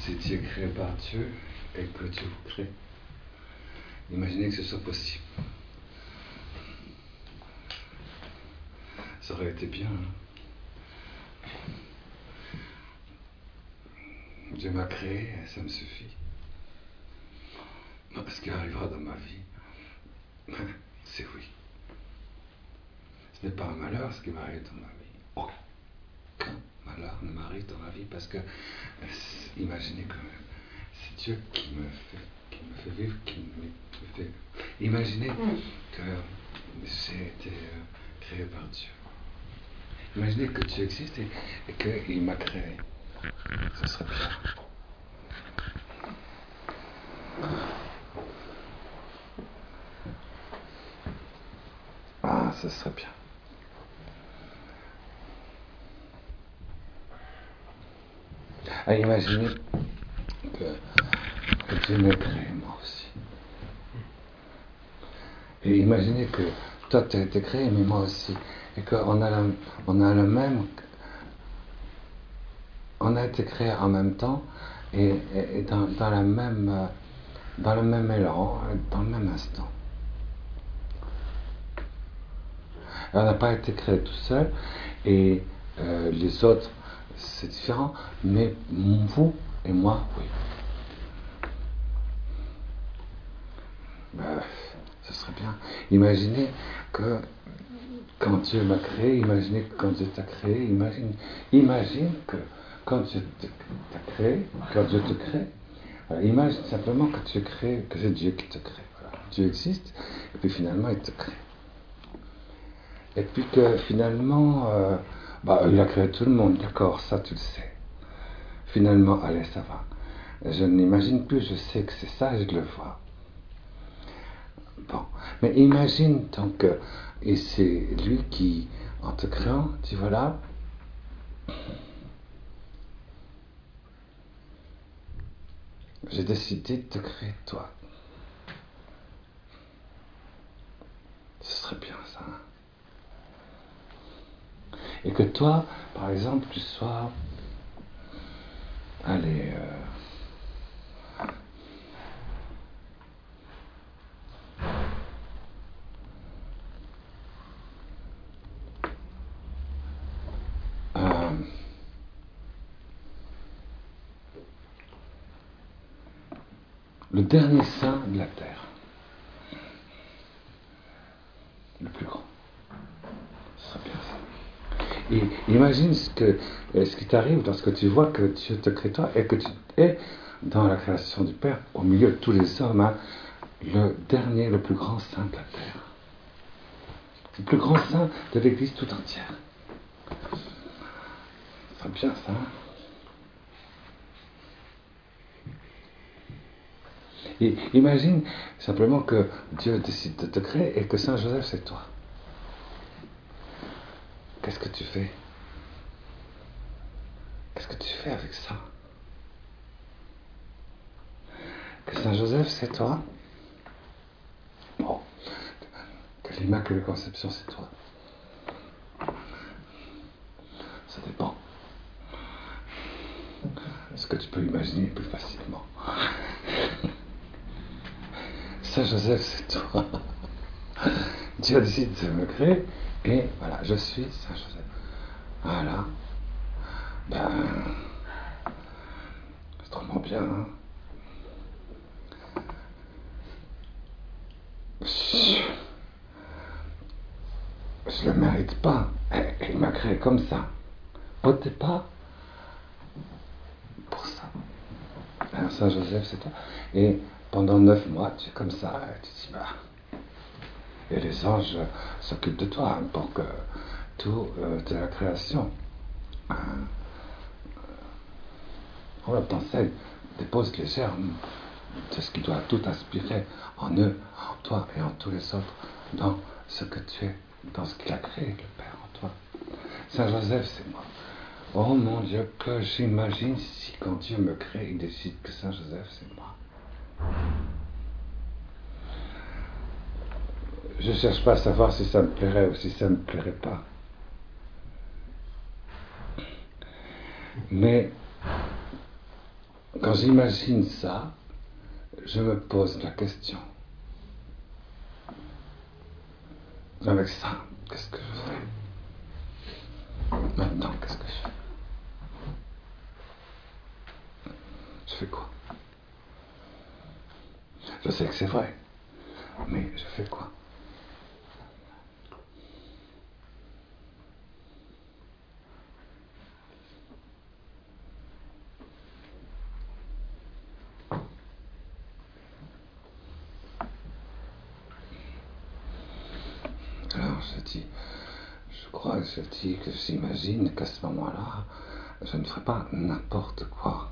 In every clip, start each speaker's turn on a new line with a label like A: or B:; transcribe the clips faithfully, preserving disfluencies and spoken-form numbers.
A: si tu es créé par Dieu et que Dieu vous crée. Imaginez que ce soit possible. Ça aurait été bien. Hein? Dieu m'a créé, ça me suffit. Ce qui arrivera dans ma vie, c'est oui. Ce n'est pas un malheur ce qui m'arrive dans ma vie. Aucun malheur ne m'arrive dans ma vie parce que, imaginez quand même, c'est Dieu qui me fait, qui me fait vivre, qui me fait. Imaginez que j'ai été créé par Dieu. Imaginez que Dieu existe et, et qu'il m'a créé. Ce serait bien. Ah, ce serait bien. Ah, imaginez que, que Dieu m'ait créé moi aussi. Et imaginez que toi tu as été créé, mais moi aussi. Et qu'on a, le, on a le même. On a été créé en même temps et, et, et dans, dans, la même, dans le même élan, dans le même instant. On n'a pas été créé tout seul et euh, les autres, c'est différent, mais vous et moi, oui. Ben, ce serait bien. Imaginez que quand Dieu m'a créé, imaginez que quand Dieu t'a créé, imagine, imagine que quand Dieu t'a créé, quand Dieu te crée, voilà, imagine simplement que tu es créé, que c'est Dieu qui te crée. Voilà. Dieu existe, et puis finalement il te crée. Et puis que finalement, euh, bah, il a créé tout le monde, d'accord, ça tu le sais. Finalement, allez, ça va. Je n'imagine plus, je sais que c'est ça, je le vois. Bon, mais imagine donc, euh, et c'est lui qui, en te créant, dit voilà, j'ai décidé de te créer toi. Ce serait bien ça. Hein? Et que toi, par exemple, tu sois, allez, euh, euh, le dernier saint de la terre. Le plus grand. Ce serait bien ça. Et imagine ce, que, ce qui t'arrive lorsque tu vois que Dieu te crée toi et que tu es dans la création du Père, au milieu de tous les hommes, hein, le dernier, le plus grand saint de la terre. Le plus grand saint de l'Église tout entière. Ce serait bien ça. Hein? Et imagine simplement que Dieu décide de te créer et que Saint Joseph c'est toi. Qu'est-ce que tu fais? Qu'est-ce que tu fais avec ça? Que Saint Joseph c'est toi? Bon, que l'Immaculée Conception c'est toi. Ça dépend. Ce que tu peux imaginer plus facilement. Saint Joseph c'est toi. Dieu a décidé de me créer et voilà, je suis Saint Joseph. Voilà. Ben, c'est trop bien, hein. Je ne le mérite pas. Il m'a créé comme ça. Votez pas pour ça. Alors, Saint Joseph, c'est toi. Et pendant neuf mois, tu es comme ça. Tu dis, bah. Et les anges s'occupent de toi hein, pour que tout euh, de la création. Hein, on t'enseigne, dépose les germes de ce qui doit tout inspirer en eux, en toi et en tous les autres, dans ce que tu es, dans ce qu'il a créé, le Père en toi. Saint Joseph, c'est moi. Oh mon Dieu, que j'imagine si quand Dieu me crée, il décide que Saint Joseph, c'est moi. Je ne cherche pas à savoir si ça me plairait ou si ça ne me plairait pas. Mais quand j'imagine ça, je me pose la question. Avec ça, qu'est-ce que je fais? Maintenant, qu'est-ce que je fais? Je fais quoi? Je sais que c'est vrai, mais je fais quoi? Alors je dis, je crois, je dis que j'imagine qu'à ce moment-là, je ne ferai pas n'importe quoi.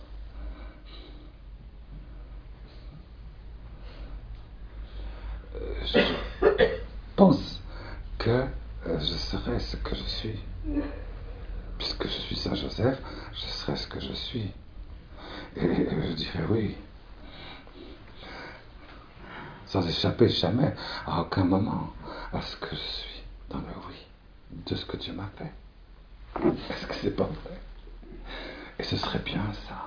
A: Je pense que je serai ce que je suis. Puisque je suis Saint Joseph, je serai ce que je suis. Et je dirais oui. Sans échapper jamais, à aucun moment, à ce que je suis, dans le oui, de ce que Dieu m'a fait. Est-ce que c'est pas vrai? Et ce serait bien ça.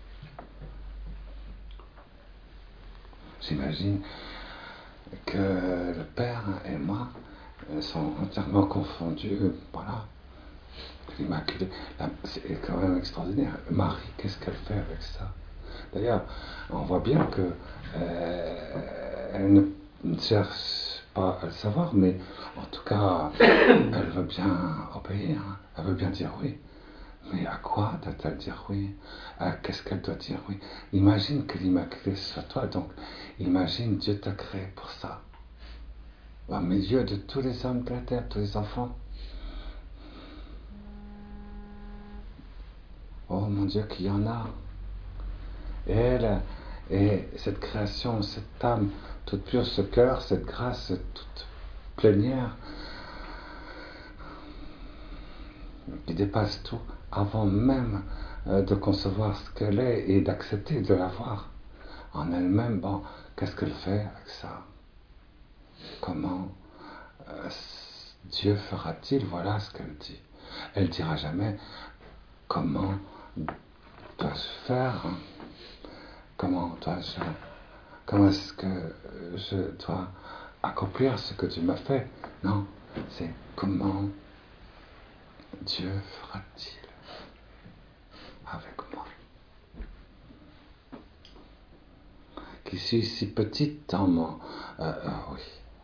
A: J'imagine que le Père et moi sont entièrement confondus, voilà. L'Immaculée, c'est quand même extraordinaire. Marie, qu'est-ce qu'elle fait avec ça? D'ailleurs, on voit bien que euh, elle ne, ne cherche pas à le savoir, mais en tout cas, elle veut bien obéir, hein. Elle veut bien dire oui. Mais à quoi doit-elle dire oui? À qu'est-ce qu'elle doit dire oui? Imagine que l'Immaculée soit toi, donc imagine Dieu t'a créé pour ça. Au milieu de tous les hommes de la terre, tous les enfants. Oh mon Dieu, qu'il y en a. Et elle, et cette création, cette âme toute pure, ce cœur, cette grâce toute plénière, qui dépasse tout, avant même euh, de concevoir ce qu'elle est et d'accepter de l'avoir en elle-même. Bon, qu'est-ce qu'elle fait avec ça? Comment euh, Dieu fera-t-il? Voilà ce qu'elle dit. Elle dira jamais comment dois-je faire, comment dois-je, comment est-ce que je dois accomplir ce que Dieu m'a fait. Non, c'est comment Dieu fera-t-il avec moi, qui suis si petite dans mon... Euh, euh, oui.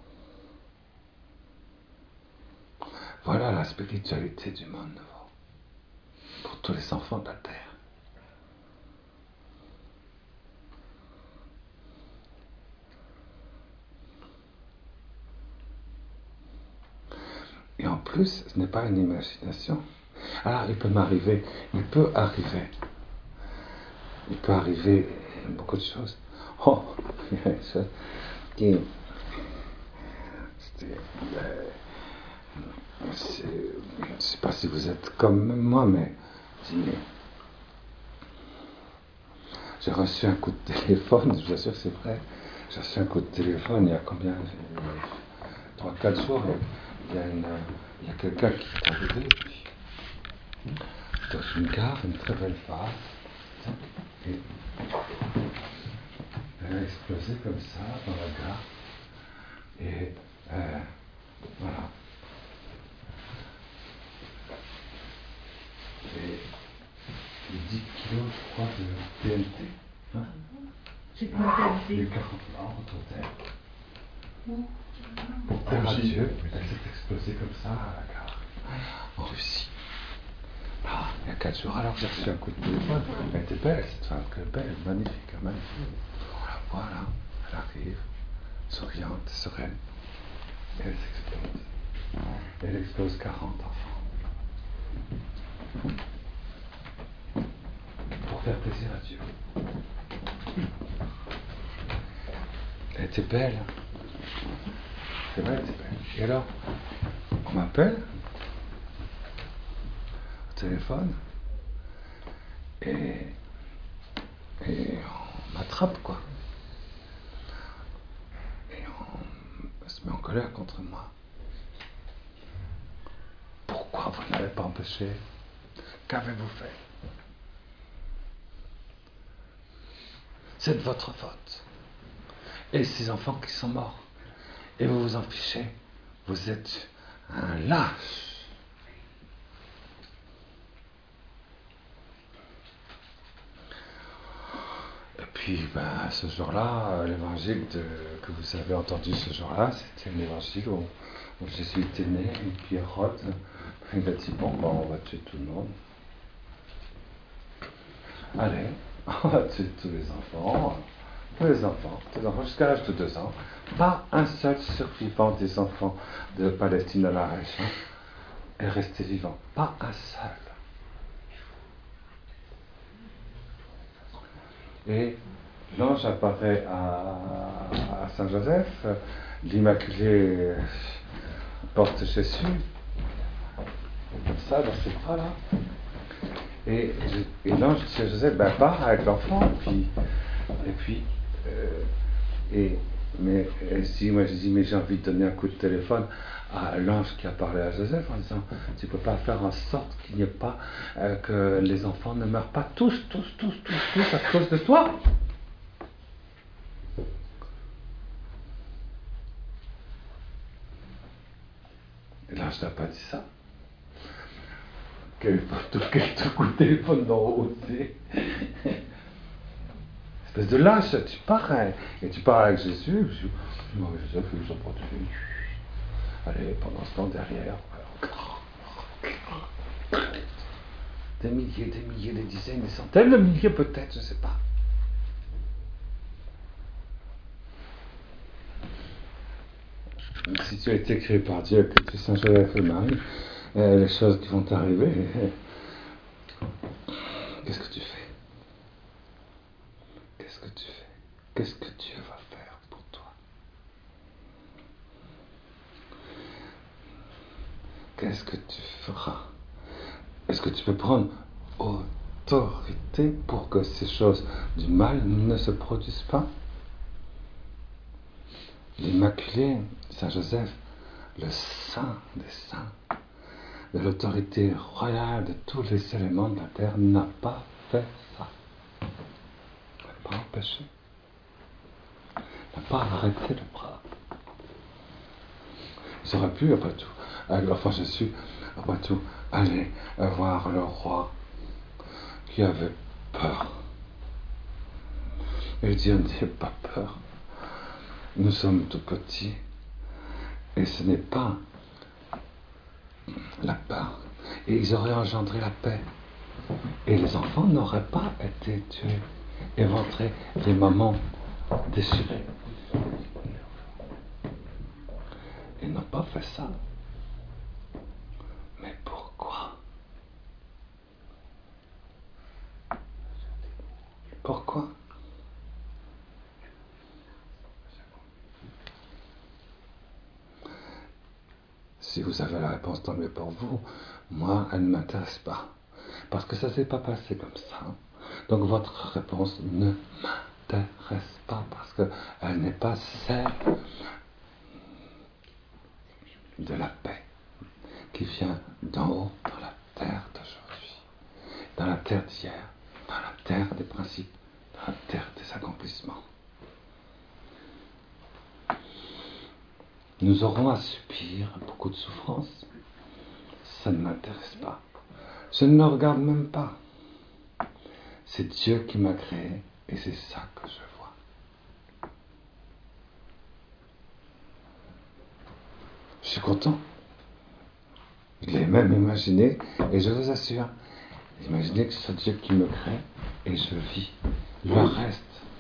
A: Voilà la spiritualité du monde nouveau, pour tous les enfants de la terre. Et en plus, ce n'est pas une imagination. Alors, il peut m'arriver, il peut arriver, il peut arriver beaucoup de choses. Oh, il y a une chose qui... C'était... Euh, je ne sais pas si vous êtes comme moi, mais j'ai reçu un coup de téléphone, je vous assure que c'est vrai, j'ai reçu un coup de téléphone il y a combien, trois quatre jours, il y a, une, il y a quelqu'un qui est arrivé, puis, dans une gare, une très belle femme, et elle a explosé comme ça dans la gare, et euh, voilà. Et dix kilos, je crois, de T N T. Hein?
B: C'est quoi la T N T?
A: Les quarante ans autour d'elle. Pour plaire à Dieu, elle s'est explosée comme ça à la gare, en Russie. Ah, il y a quatre jours, alors j'ai reçu un coup de téléphone. Elle était belle, cette femme, que belle, magnifique, magnifique. On la voit là, elle arrive, souriante, sereine. Et elle s'explose. Elle explose quarante enfants. Pour faire plaisir à Dieu. Elle était belle. C'est vrai, elle était belle. Et alors, on m'appelle au téléphone et, et on m'attrape, quoi. Et on se met en colère contre moi. Pourquoi vous ne l'avez pas empêché? Qu'avez-vous fait? c'est de votre faute. Et ces enfants qui sont morts, et vous vous en fichez, vous êtes un lâche. Et puis, ben, ce jour-là, l'évangile de, que vous avez entendu ce jour-là, c'était l'évangile où, où Jésus était né, et puis Hérode, il a dit, bon, ben, on va tuer tout le monde. Allez, on va tuer tous les enfants, tous les enfants, tous les enfants jusqu'à l'âge de deux ans. Pas un seul survivant des enfants de Palestine à la région est resté vivant. Pas un seul. Et l'ange apparaît à, à Saint-Joseph, l'Immaculée porte Jésus, comme ça, dans ses bras là. Et, et l'ange dit à Joseph, ben pars avec l'enfant, puis, et puis, euh, et, mais si moi je dis, mais j'ai envie de donner un coup de téléphone à l'ange qui a parlé à Joseph en disant, tu ne peux pas faire en sorte qu'il n'y ait pas, euh, que les enfants ne meurent pas tous, tous, tous, tous, tous à cause de toi. Et l'ange n'a pas dit ça. Quel, quel coup de téléphone d'en haut, tu sais. Espèce de lâche, tu pars, hein, et tu pars avec Jésus, je dis, moi, Joseph, ils sont protégés. Allez, pendant ce temps, derrière, des milliers, des milliers, des dizaines, des centaines de milliers peut-être, je ne sais pas. Si tu as été créé par Dieu, que tu es Saint Joseph et Marie, euh, les choses qui vont t'arriver, qu'est-ce que tu fais? Qu'est-ce que tu fais? Qu'est-ce que Dieu va faire pour toi? Qu'est-ce que tu feras? Est-ce que tu peux prendre autorité pour que ces choses du mal ne se produisent pas? L'Immaculé, Saint Joseph, le saint des saints, de l'autorité royale de tous les éléments de la terre, n'a pas fait ça. N'a pas empêché. N'a pas arrêté le bras. Ils auraient pu, après tout, l'enfant Jésus, après tout, aller voir le roi qui avait peur. Et lui dire, n'ayez pas peur. Nous sommes tout petits. Et ce n'est pas la peur. Et ils auraient engendré la paix. Et les enfants n'auraient pas été tués, éventrés, les mamans déchirées. Ils n'ont pas fait ça. Mais pourquoi? Pourquoi? Si vous avez la réponse, tant mieux pour vous. Moi, elle ne m'intéresse pas. Parce que ça ne s'est pas passé comme ça. Donc votre réponse ne m'intéresse pas parce qu'elle n'est pas celle de la paix qui vient d'en haut dans la terre d'aujourd'hui, dans la terre d'hier, dans la terre des principes, dans la terre des accomplissements. Nous aurons à subir beaucoup de souffrances. Ça ne m'intéresse pas. Je ne le regarde même pas. C'est Dieu qui m'a créé et c'est ça que je vois. Je suis content. Je l'ai même imaginé et je vous assure, imaginez que c'est Dieu qui me crée et je vis. Le reste,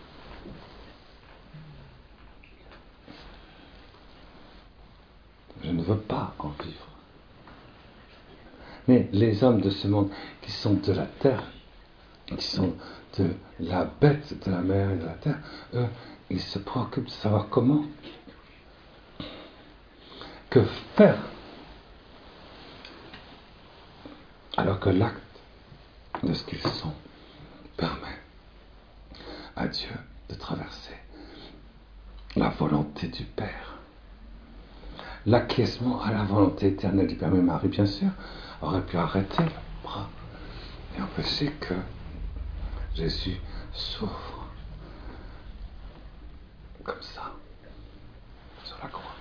A: je ne veux pas en vivre. Mais les hommes de ce monde qui sont de la terre, qui sont de la bête de la mer et de la terre, eux, ils se préoccupent de savoir comment, que faire, alors que l'acte de ce qu'ils sont permet à Dieu de traverser la volonté du Père. L'acquiescement à la volonté éternelle du Père. Mais Marie, bien sûr, aurait pu arrêter le bras et empêcher que Jésus souffre comme ça, sur la croix.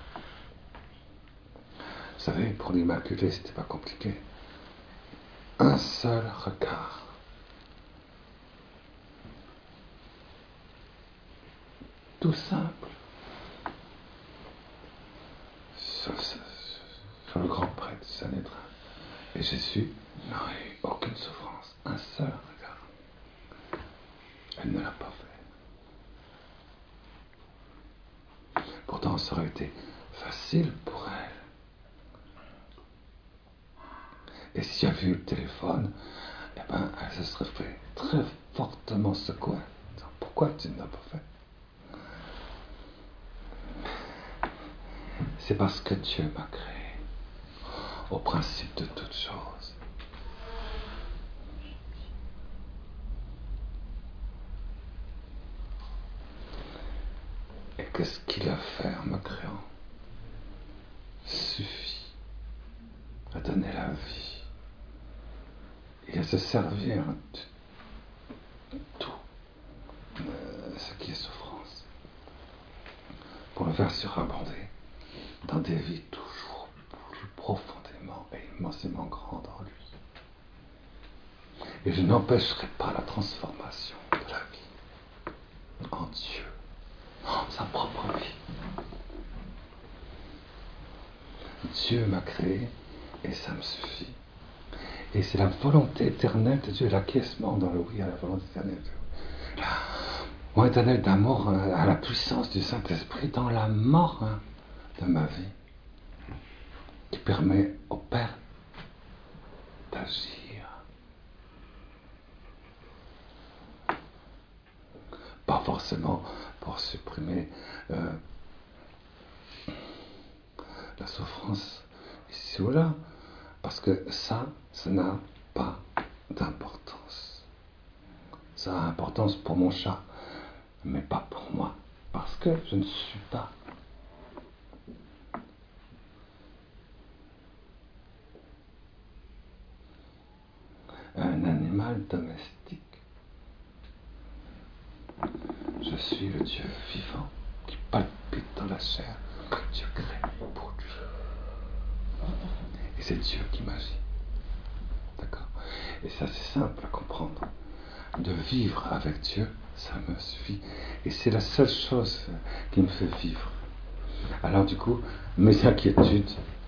A: Vous savez, pour l'Immaculée, c'était pas compliqué. Un seul regard. Tout simple. Sur, sur, sur le grand prêtre Sanhédrin. Et Jésus n'aurait eu aucune souffrance. Un seul regard. Elle ne l'a pas fait. Pourtant, ça aurait été facile pour elle. Et si elle avait eu le téléphone, eh ben, elle se serait fait très fortement secouer. Pourquoi tu ne l'as pas fait? C'est parce que Dieu m'a créé au principe de toutes choses. Et que ce qu'il a fait en me créant suffit à donner la vie et à se servir de tout euh, ce qui est souffrance pour le faire surabonder dans des vies toujours plus profondément et immensément grandes en lui. Et je n'empêcherai pas la transformation de la vie en Dieu, en sa propre vie. Dieu m'a créé et ça me suffit. Et c'est la volonté éternelle de Dieu, l'acquiescement dans le oui à la volonté éternelle de Dieu. La volonté éternelle d'amour à la puissance du Saint-Esprit dans la mort de ma vie, qui permet au Père d'agir. Pas forcément pour supprimer euh, la souffrance ici ou là, parce que ça, ça n'a pas d'importance. Ça a importance pour mon chat, mais pas pour moi, parce que je ne suis pas un animal domestique. Je suis le Dieu vivant qui palpite dans la chair que Dieu crée pour Dieu. Et c'est Dieu qui m'agit. D'accord? Et ça, c'est simple à comprendre. De vivre avec Dieu, ça me suffit. Et c'est la seule chose qui me fait vivre. Alors du coup, mes inquiétudes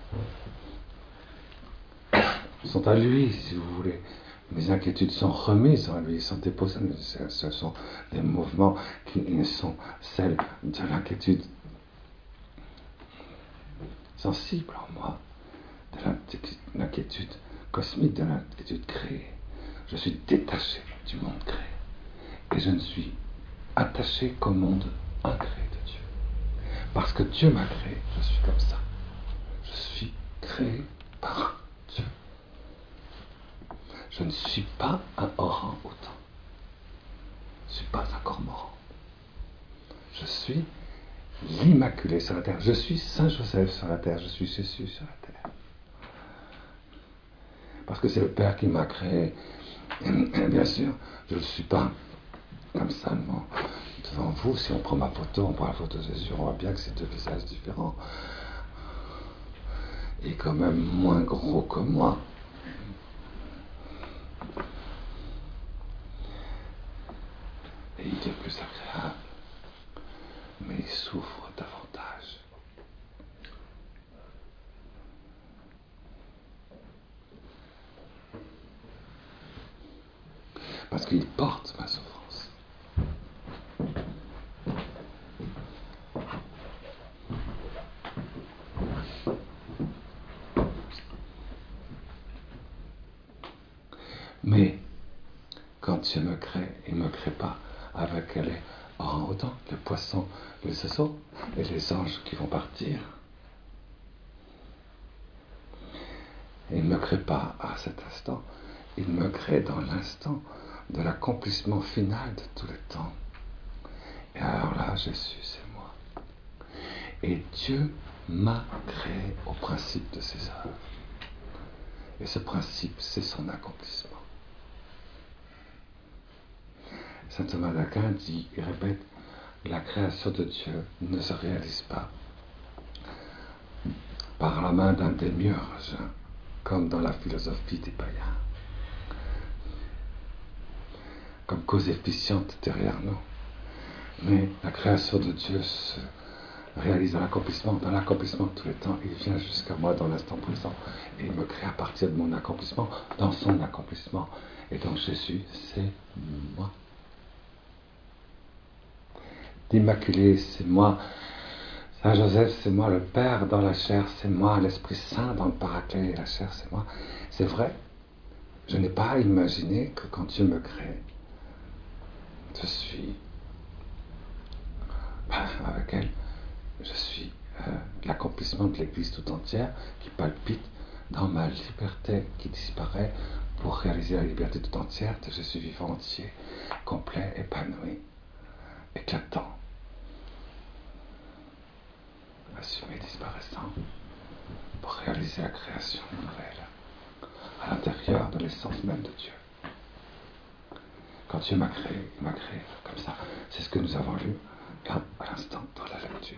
A: sont à lui, si vous voulez. Mes inquiétudes sont remises en lui, sont déposées. Ce sont des mouvements qui sont celles de l'inquiétude sensible en moi, de l'inquiétude cosmique, de l'inquiétude créée. Je suis détaché du monde créé. Et je ne suis attaché qu'au monde incréé de Dieu. Parce que Dieu m'a créé, je suis comme ça. Je suis créé par Dieu. Je ne suis pas un orang-outan. Je ne suis pas un cormoran. Je suis l'Immaculé sur la terre. Je suis Saint Joseph sur la terre. Je suis Jésus sur la terre. Parce que c'est le Père qui m'a créé. Et, et bien sûr, je ne suis pas comme ça devant, devant vous. Si on prend ma photo, on prend la photo de Jésus, on voit bien que c'est deux visages différents. Il est quand même moins gros que moi. Et il est plus agréable. Mais il souffre davantage. Parce qu'il porte ma souffrance. Mais quand Dieu me crée, il ne me crée pas avec les orang-outans, les poissons, les oiseaux et les anges qui vont partir. Il ne me crée pas à cet instant, il me crée dans l'instant de l'accomplissement final de tous les temps. Et alors là, Jésus, c'est moi. Et Dieu m'a créé au principe de ses œuvres. Et ce principe, c'est son accomplissement. Saint Thomas d'Aquin dit, il répète, la création de Dieu ne se réalise pas par la main d'un démiurge, comme dans la philosophie des païens, comme cause efficiente derrière nous. Mais la création de Dieu se réalise dans l'accomplissement. Dans l'accomplissement de tous les temps, il vient jusqu'à moi dans l'instant présent. Et il me crée à partir de mon accomplissement, dans son accomplissement. Et donc Jésus, c'est moi. L'Immaculé, c'est moi. Saint Joseph, c'est moi. Le Père dans la chair, c'est moi. L'Esprit Saint dans le Paraclet et la chair, c'est moi. C'est vrai. Je n'ai pas imaginé que quand Dieu me crée, je suis ben, avec elle. Je suis euh, l'accomplissement de l'Église tout entière qui palpite dans ma liberté qui disparaît pour réaliser la liberté tout entière de Jésus vivant entier, complet, épanoui, éclatant, assumé, disparaissant, pour réaliser la création nouvelle à l'intérieur de l'essence même de Dieu. Quand Dieu m'a créé, il m'a créé comme ça. C'est ce que nous avons lu à l'instant dans la lecture.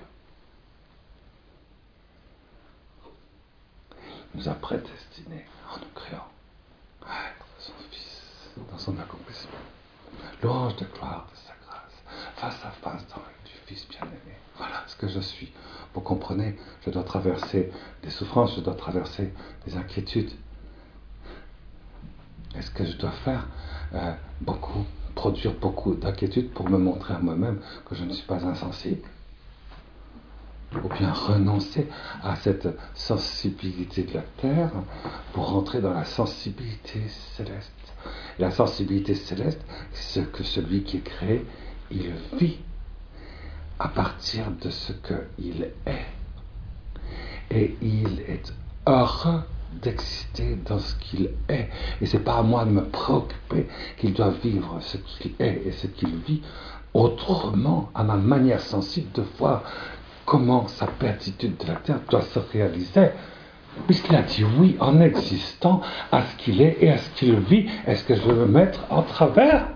A: Il nous a prédestinés en nous créant à être son Fils dans son accomplissement. Louange de gloire de sa grâce, face à face dans le du Fils bien-aimé. Voilà ce que je suis. Vous comprenez, je dois traverser des souffrances, je dois traverser des inquiétudes. Est-ce que je dois faire euh, beaucoup, produire beaucoup d'inquiétudes pour me montrer à moi-même que je ne suis pas insensible? Ou bien renoncer à cette sensibilité de la terre pour rentrer dans la sensibilité céleste. Et la sensibilité céleste, c'est ce que celui qui est créé, il vit à partir de ce qu'il est. Et il est heureux d'exister dans ce qu'il est. Et c'est pas à moi de me préoccuper qu'il doit vivre ce qu'il est et ce qu'il vit autrement, à ma manière sensible de voir comment sa béatitude de la terre doit se réaliser. Puisqu'il a dit oui en existant à ce qu'il est et à ce qu'il vit, est-ce que je veux me mettre en travers?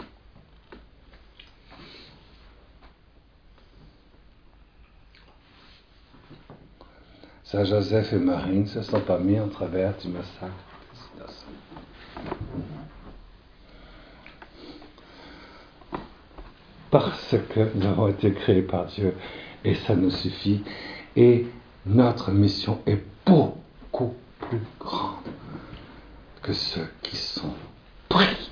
A: Saint Joseph et Marie ne se sont pas mis en travers du massacre des innocents. Parce que nous avons été créés par Dieu et ça nous suffit. Et notre mission est beaucoup plus grande que ceux qui sont pris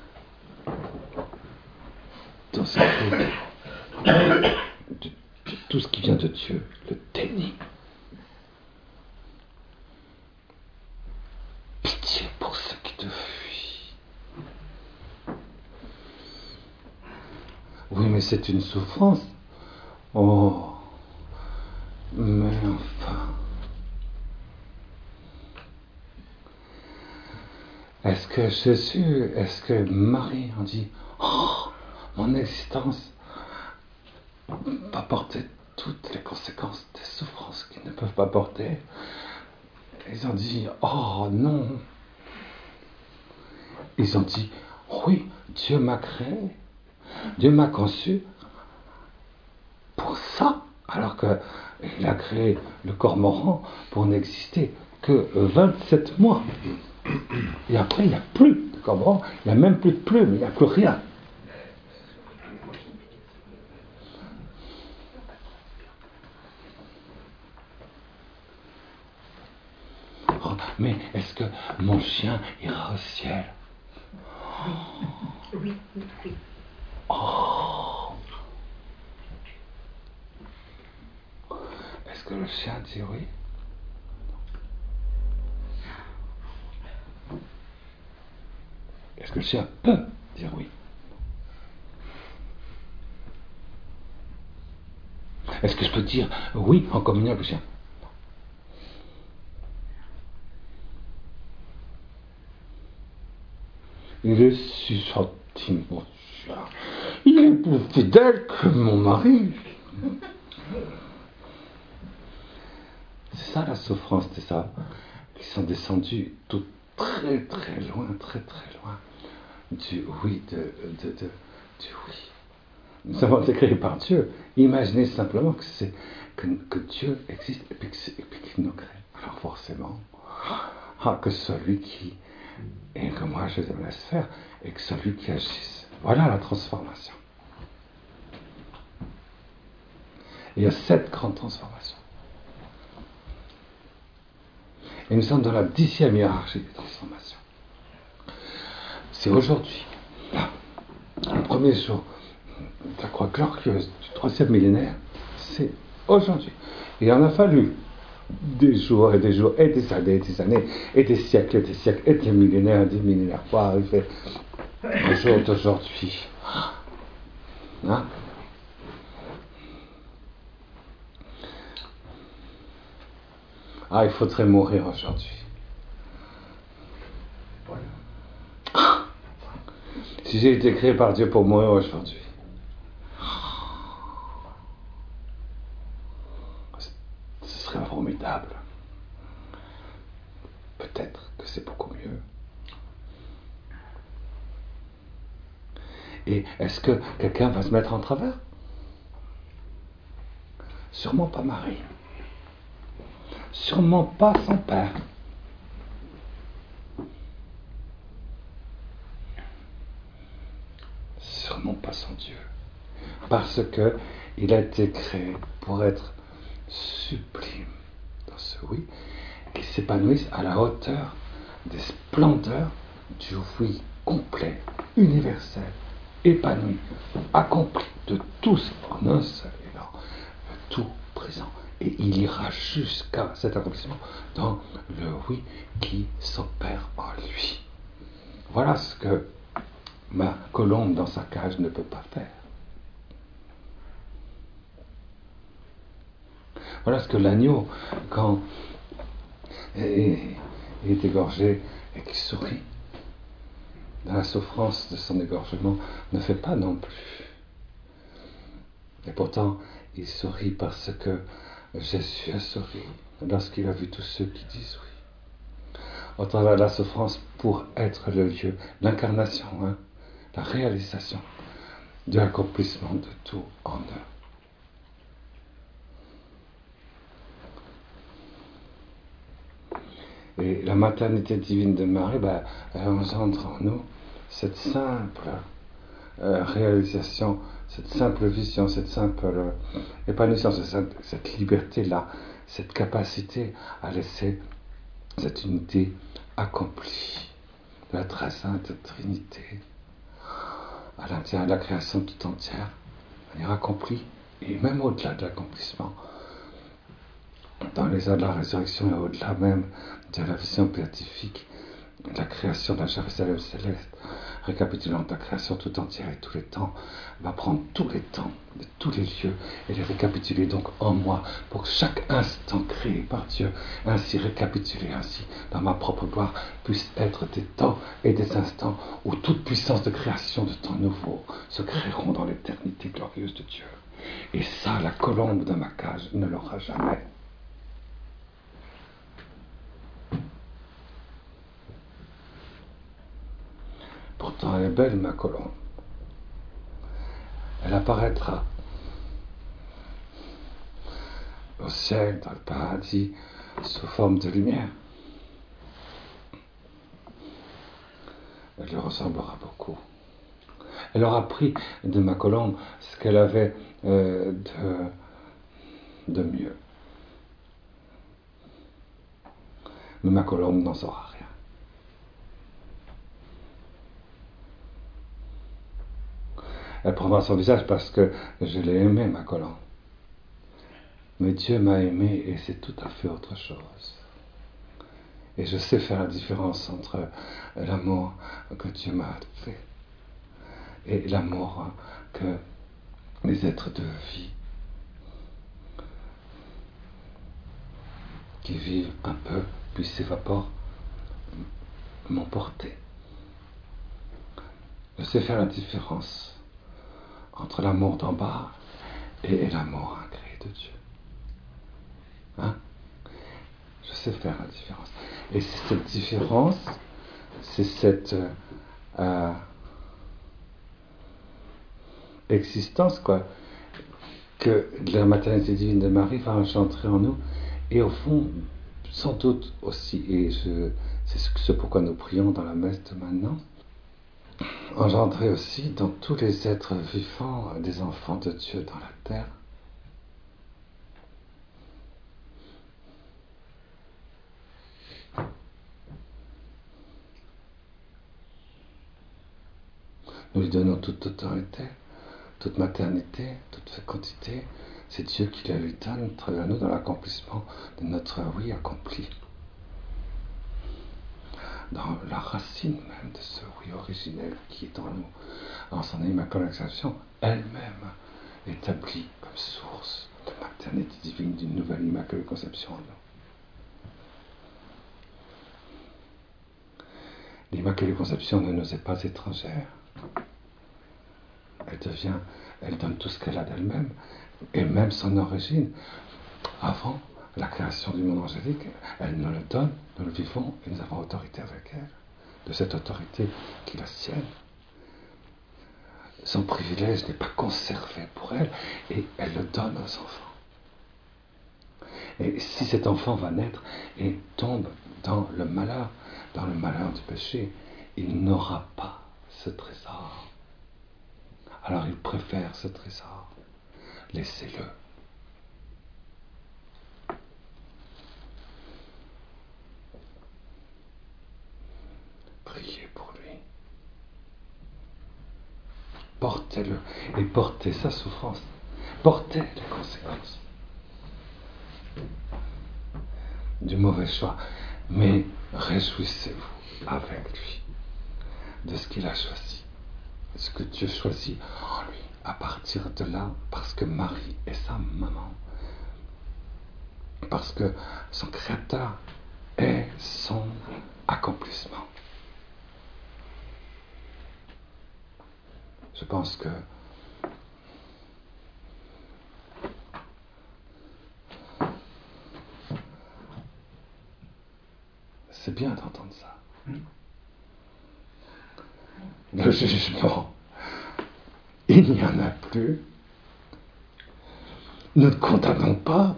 A: dans ce de, de tout ce qui vient de Dieu, le déni. Pitié pour ceux qui te fuient. Oui, mais c'est une souffrance. Oh, mais enfin. Est-ce que Jésus, est-ce que Marie ont dit, oh, mon existence va porter toutes les conséquences des souffrances qu'ils ne peuvent pas porter? Ils ont dit, oh non. Ils ont dit, oui, Dieu m'a créé, Dieu m'a conçu pour ça, alors qu'il a créé le cormoran pour n'exister que vingt-sept mois. Et après, il n'y a plus de cormoran, il n'y a même plus de plumes, il n'y a plus rien. Oh, mais est-ce que mon chien ira au ciel?
B: Oui, oui, oui.
A: Oh. Est-ce que le chien dit oui? Est-ce que le chien peut dire oui? Est-ce que je peux dire oui en communion avec le chien? Il est si gentil, mon chien. Il est plus fidèle que mon mari. C'est ça la souffrance des âmes qui sont descendues tout très très loin, très très loin du oui, de, de, de, du oui, nous avons été créés par Dieu. Imaginez simplement que, c'est, que, que Dieu existe et puis, que, et puis qu'il nous crée. Alors forcément, ah, que celui qui, et que moi je me laisse faire, et que celui qui agisse. Voilà la transformation. Il y a sept grandes transformations. Et nous sommes dans la dixième hiérarchie des transformations. C'est aujourd'hui, là, le premier jour de la croix glorieuse du troisième millénaire, c'est aujourd'hui. Il en a fallu des jours et des jours, et des années, et des années, et des siècles, et des siècles, et des millénaires, et des millénaires, pour arriver au jour d'aujourd'hui. Hein? Ah, il faudrait mourir aujourd'hui. Si j'ai été créé par Dieu pour mourir aujourd'hui, ce serait formidable. Peut-être que c'est beaucoup mieux. Et est-ce que quelqu'un va se mettre en travers? Sûrement pas Marie. Sûrement pas son père. Sûrement pas son Dieu. Parce que il a été créé pour être sublime dans ce oui, qui s'épanouisse à la hauteur des splendeurs du oui complet, universel, épanoui, accompli de tous en un seul élan, tout présent. Et il ira jusqu'à cet accomplissement dans le oui qui s'opère en lui. Voilà ce que ma colombe dans sa cage ne peut pas faire. Voilà ce que l'agneau, quand il est égorgé et qu'il sourit dans la souffrance de son égorgement, ne fait pas non plus. Et pourtant, il sourit parce que Jésus a souri lorsqu'il a vu tous ceux qui disent oui. Au travers de la souffrance pour être le lieu, l'incarnation, hein, la réalisation de l'accomplissement de tout en eux. Et la maternité divine de Marie, ben, elle engendre en nous cette simple euh, réalisation, cette simple vision, cette simple euh, épanouissement, cette, cette liberté-là, cette capacité à laisser cette unité accomplie de la très sainte Trinité à l'intérieur de la création tout entière, de manière accomplie, et même au-delà de l'accomplissement, dans les heures de la résurrection et au-delà même de la vision béatifique, de la création de la Jérusalem céleste, récapitulant la création tout entière et tous les temps, va prendre tous les temps de tous les lieux et les récapituler donc en moi pour que chaque instant créé par Dieu, ainsi récapitulé ainsi dans ma propre gloire, puisse être des temps et des instants où toute puissance de création de temps nouveau se créeront dans l'éternité glorieuse de Dieu. Et ça, la colombe de ma cage ne l'aura jamais. Pourtant, elle est belle, ma colombe. Elle apparaîtra au ciel, dans le paradis, sous forme de lumière. Elle lui ressemblera beaucoup. Elle aura pris de ma colombe ce qu'elle avait euh, de, de mieux. Mais ma colombe n'en saura rien. Elle prendra son visage parce que je l'ai aimée, ma colombe. Mais Dieu m'a aimé et c'est tout à fait autre chose. Et je sais faire la différence entre l'amour que Dieu m'a fait et l'amour que les êtres de vie qui vivent un peu puis s'évaporent m'ont porté. Je sais faire la différence entre l'amour d'en bas et l'amour incréé de Dieu. Hein? Je sais faire la différence. Et c'est cette différence, c'est cette euh, existence, quoi, que la maternité divine de Marie va engendrer en nous, et au fond, sans doute aussi, et je, c'est ce pourquoi nous prions dans la messe de maintenant, engendrer aussi dans tous les êtres vivants des enfants de Dieu dans la terre. Nous lui donnons toute autorité, toute maternité, toute fécondité. C'est Dieu qui la lui donne, à travers nous, dans l'accomplissement de notre oui accompli. Dans la racine même de ce oui originel qui est en nous, en son immaculée conception, elle-même établie comme source de maternité divine d'une nouvelle immaculée conception en nous. L'immaculée conception ne nous est pas étrangère. Elle devient, elle donne tout ce qu'elle a d'elle-même, et même son origine. Avant la création du monde angélique, elle nous le donne, nous le vivons, et nous avons autorité avec elle, de cette autorité qui est la sienne. Son privilège n'est pas conservé pour elle, et elle le donne aux enfants. Et si cet enfant va naître et tombe dans le malheur, dans le malheur du péché, il n'aura pas ce trésor. Alors il préfère ce trésor. Laissez-le. Priez pour lui. Portez-le et portez sa souffrance. Portez les conséquences du mauvais choix. Mais réjouissez-vous avec lui de ce qu'il a choisi. Ce que Dieu choisit en lui, à partir de là, parce que Marie est sa maman, parce que son Créateur est son accomplissement. Je pense que c'est bien d'entendre ça. Le jugement, il n'y en a plus. Nous ne condamnons pas.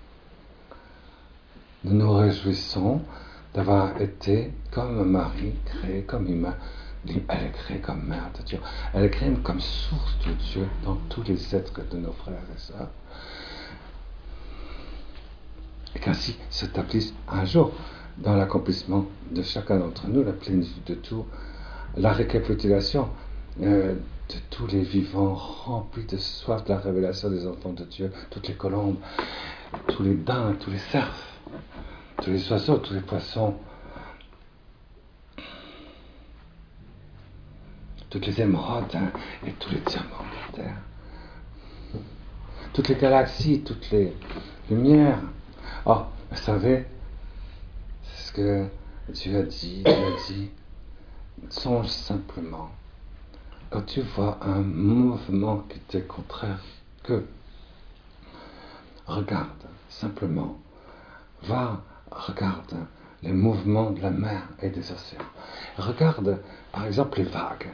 A: Nous nous réjouissons d'avoir été comme Marie, créée comme humain. Elle est créée comme mère de Dieu. Elle est créée comme source de Dieu dans tous les êtres de nos frères et sœurs. Et qu'ainsi s'établisse un jour dans l'accomplissement de chacun d'entre nous, la plénitude de tout, la récapitulation euh, de tous les vivants remplis de soif de la révélation des enfants de Dieu, toutes les colombes, tous les daims, tous les cerfs, tous les oiseaux, tous les poissons, toutes les émeraudes hein, et tous les diamants de la terre, toutes les galaxies, toutes les lumières. Oh, vous savez, c'est ce que Dieu a dit, il a dit, songe simplement, quand tu vois un mouvement qui t'est contraire, que regarde simplement, va, regarde les mouvements de la mer et des océans. Regarde par exemple les vagues.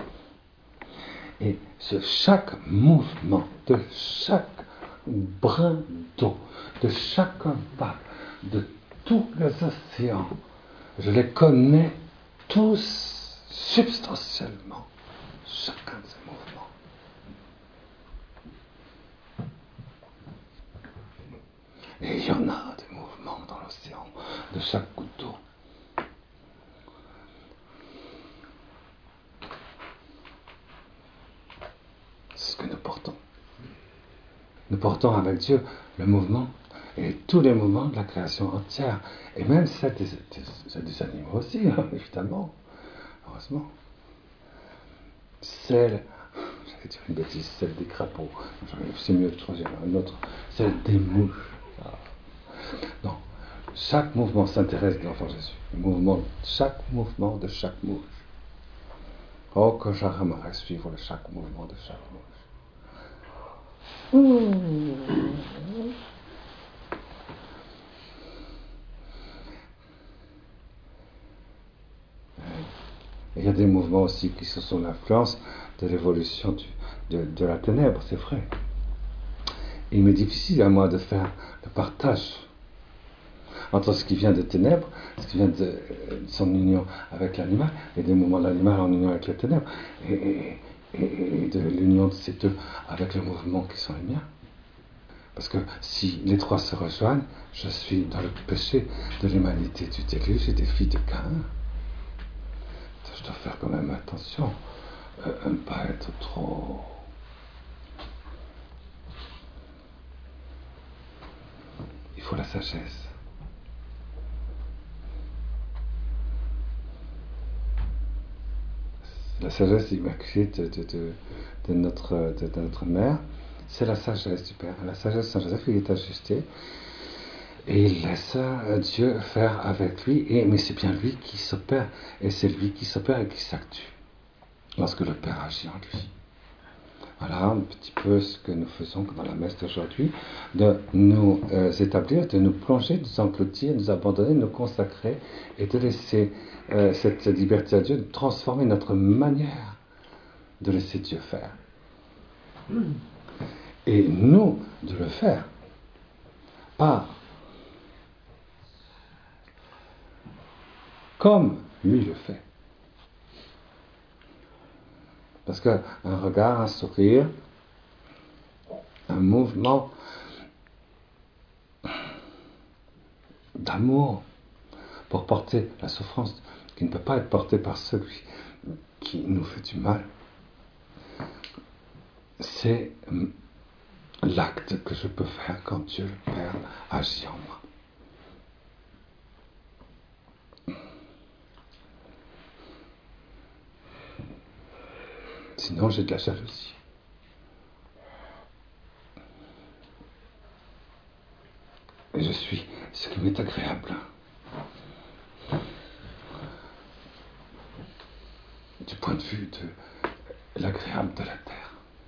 A: Et ce chaque mouvement de chaque brin d'eau, de chaque vague, de tous les océans, je les connais tous substantiellement, chacun de ces mouvements. Et il y en a des mouvements dans l'océan, de chaque goutte d'eau. C'est ce que nous portons. Nous portons avec Dieu le mouvement et tous les mouvements de la création entière, et même celle des, des, des animaux aussi, hein, évidemment, heureusement. Celle, j'allais dire une bêtise, celle des crapauds, c'est mieux de choisir un autre, celle des mouches. Non, chaque mouvement s'intéresse de l'enfant Jésus. Le mouvement, chaque mouvement de chaque mouche. Oh, que j'aimerais suivre chaque mouvement de chaque mouche. Mmh. Et il y a des mouvements aussi qui sont sous l'influence de l'évolution du, de, de la ténèbre, c'est vrai. Et il m'est difficile à moi de faire le partage entre ce qui vient des ténèbres, ce qui vient de, de son union avec l'animal, et des mouvements de l'animal en union avec les ténèbres, et, et, et, et de l'union de ces deux avec les mouvements qui sont les miens. Parce que si les trois se rejoignent, je suis dans le péché de l'humanité du déluge et des filles de Caïn. Je dois faire quand même attention euh, à ne pas être trop... Il faut la sagesse. La sagesse immaculée de, de, de, de, notre, de, de notre mère, c'est la sagesse du Père. La sagesse de Saint Joseph, il est ajusté et il laisse Dieu faire avec lui, et, mais c'est bien lui qui s'opère, et c'est lui qui s'opère et qui s'actue lorsque le Père agit en lui. Voilà un petit peu ce que nous faisons dans la messe d'aujourd'hui, de nous euh, établir, de nous plonger, de nous engloutir, de nous abandonner, de nous consacrer et de laisser euh, cette liberté à Dieu, de transformer notre manière de laisser Dieu faire. Et nous, de le faire par comme lui le fait. Parce qu'un regard, un sourire, un mouvement d'amour pour porter la souffrance qui ne peut pas être portée par celui qui nous fait du mal, c'est l'acte que je peux faire quand Dieu le Père agit en moi. Sinon, j'ai de la jalousie. Et je suis ce qui m'est agréable. Du point de vue de l'agréable de la terre.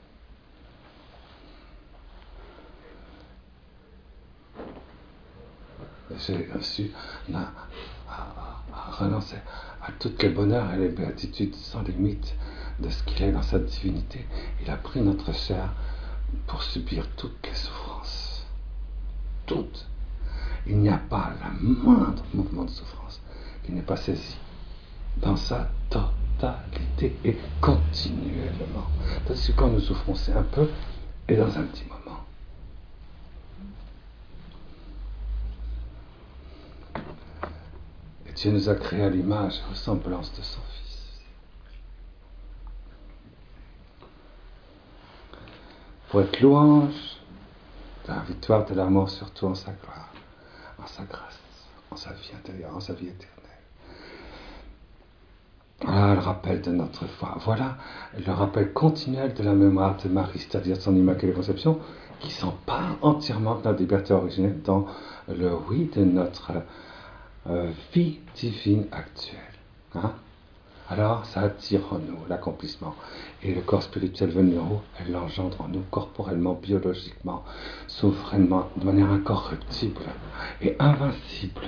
A: J'ai reçu à, à, à renoncer à toutes les bonheurs et les béatitudes sans limite de ce qu'il est dans sa divinité. Il a pris notre chair pour subir toutes les souffrances. Toutes. Il n'y a pas le moindre mouvement de souffrance qui n'est pas saisi dans sa totalité et continuellement. Parce que quand nous souffrons, c'est un peu et dans un petit moment. Et Dieu nous a créés à l'image et ressemblance de son Fils. Pour être louange de la victoire de l'amour, surtout en sa gloire, en sa grâce, en sa vie intérieure, en sa vie éternelle. Voilà le rappel de notre foi. Voilà le rappel continuel de la mémoire de Marie, c'est-à-dire son Immaculée Conception, qui s'empare entièrement de la liberté originelle dans le oui de notre euh, vie divine actuelle. Hein? Alors, ça attire en nous l'accomplissement. Et le corps spirituel venu en haut, elle l'engendre en nous corporellement, biologiquement, souverainement, de manière incorruptible et invincible.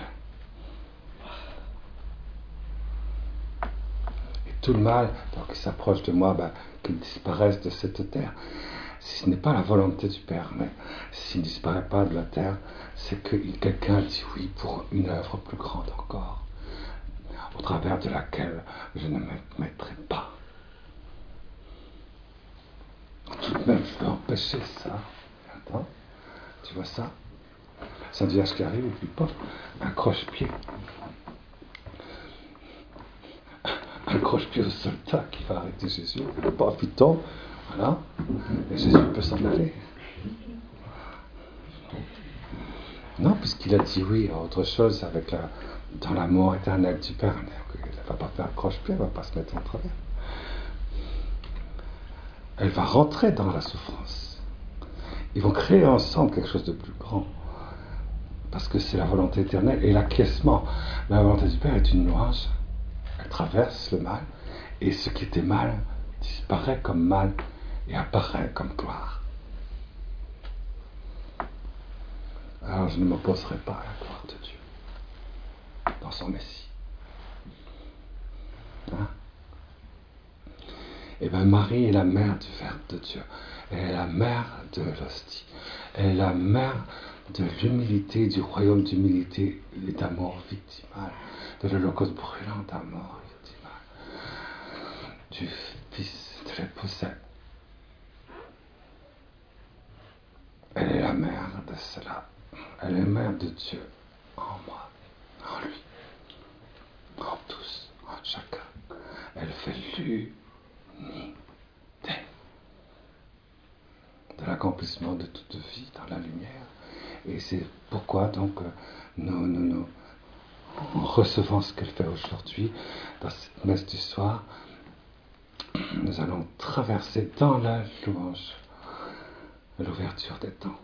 A: Tout le mal, donc qui s'approche de moi, ben, qu'il disparaisse de cette terre. Si ce n'est pas la volonté du Père, mais s'il ne disparaît pas de la terre, c'est que quelqu'un dit oui pour une œuvre plus grande encore, au travers de laquelle je ne me mettrai pas. Tout de même, je peux empêcher ça. Attends, tu vois ça? Sainte Vierge qui arrive, et puis paf, un croche-pied. Un croche-pied au soldat qui va arrêter Jésus. Profitons, voilà, et Jésus peut s'en aller. Non, puisqu'il a dit oui à autre chose avec la, dans l'amour éternel du Père. Elle ne va pas faire un croche-pied, elle ne va pas se mettre en travers. Elle va rentrer dans la souffrance. Ils vont créer ensemble quelque chose de plus grand. Parce que c'est la volonté éternelle et l'acquiescement. La volonté du Père est une louange. Elle traverse le mal, et ce qui était mal disparaît comme mal et apparaît comme gloire. Alors je ne m'opposerai pas à la gloire de Dieu dans son Messie. Hein? Et bien Marie est la mère du Verbe de Dieu. Elle est la mère de l'hostie. Elle est la mère de l'humilité, du royaume d'humilité et d'amour victimal, de l'holocauste brûlant d'amour victimal, du Fils de l'épousette. Elle est la mère de cela. Elle est mère de Dieu en moi, en lui, en tous, en chacun. Elle fait l'unité de l'accomplissement de toute vie dans la lumière. Et c'est pourquoi donc nous, nous, nous recevons ce qu'elle fait aujourd'hui dans cette messe du soir. Nous allons traverser dans la louange l'ouverture des temps.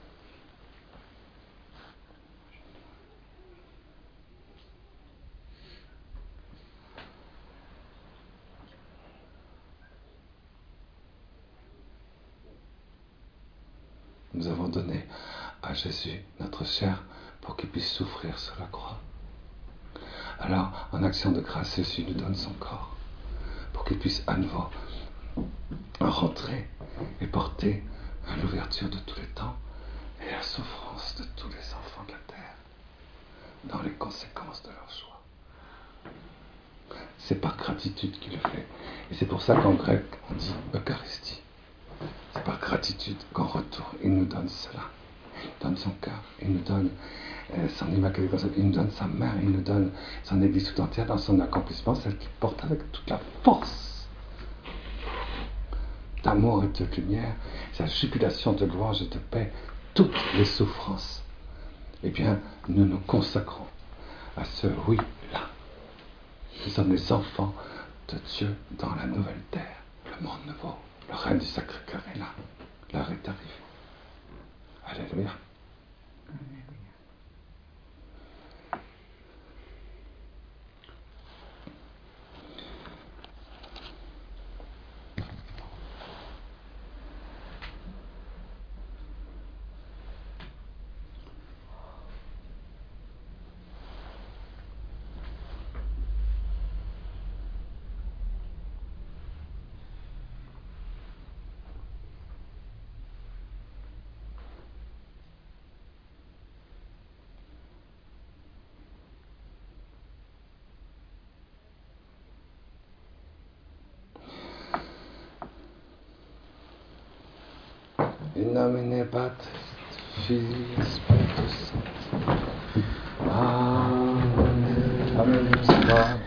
A: Nous avons donné à Jésus notre chair pour qu'il puisse souffrir sur la croix. Alors, en action de grâce, Jésus nous donne son corps pour qu'il puisse à nouveau rentrer et porter à l'ouverture de tous les temps et la souffrance de tous les enfants de la terre dans les conséquences de leur choix. C'est par gratitude qu'il le fait. Et c'est pour ça qu'en grec, on dit Eucharistie. C'est par gratitude qu'en retour, il nous donne cela. Il nous donne son cœur, il nous donne euh, son immaculée conception, il nous donne sa mère, il nous donne son Église tout entière dans son accomplissement, celle qui porte avec toute la force d'amour et de lumière, sa jubilation de louange et de paix, toutes les souffrances. Eh bien, nous nous consacrons à ce oui-là. Nous sommes les enfants de Dieu dans la nouvelle terre, le monde nouveau. Le règne du Sacré-Cœur est là. L'heure est arrivée. Alléluia. In nomine Patris, Filii, Spiritus Sancti. Amen. Amen.